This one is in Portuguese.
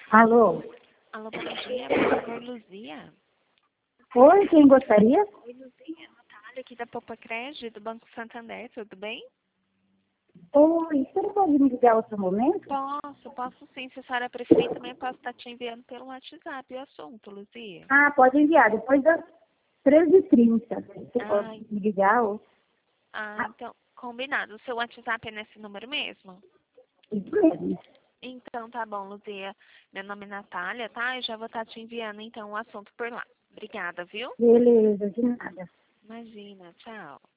Alô? Alô, bom dia, por favor, Luzia. Oi, quem gostaria? Oi, Luzia, Natália aqui da Poupa Crédito, do Banco Santander, tudo bem? Oi, você não pode me ligar outro momento? Posso sim, se a senhora preferir, também posso estar te enviando pelo WhatsApp o assunto, Luzia. Ah, pode enviar, depois das 13h30. Você pode Ai, me ligar ou... então, combinado. O seu WhatsApp é nesse número mesmo? Isso mesmo. Então, tá bom, Luzia. Meu nome é Natália, tá? Eu já vou estar te enviando, então, o assunto por lá. Obrigada, viu? Beleza, de nada. Imagina, tchau.